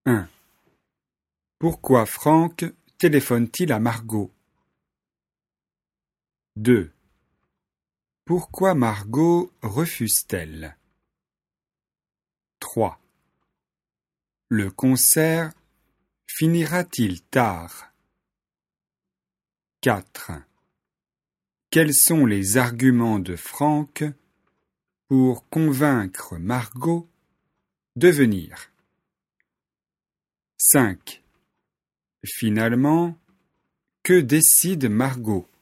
1. Pourquoi Franck téléphone-t-il à Margot? 2. Pourquoi Margot refuse-t-elle? 3. Le concert finira-t-il tard? 4. Quels sont les arguments de Franck pour convaincre Margot de venir? 5. Finalement, que décide Margot?